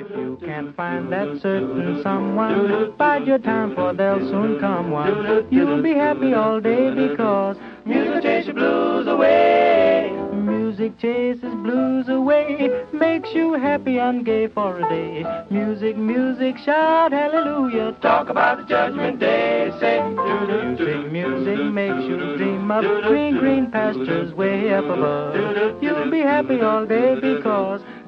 If you can't find that certain someone, bide your time, for there'll soon come one. You'll be happy all day because music will chase your blues away. Music chases blues away, makes you happy and gay for a day. Music, music, shout hallelujah. Talk about the judgment day. Say, music, music makes you dream of green, green pastures way up above. You'll be happy all day because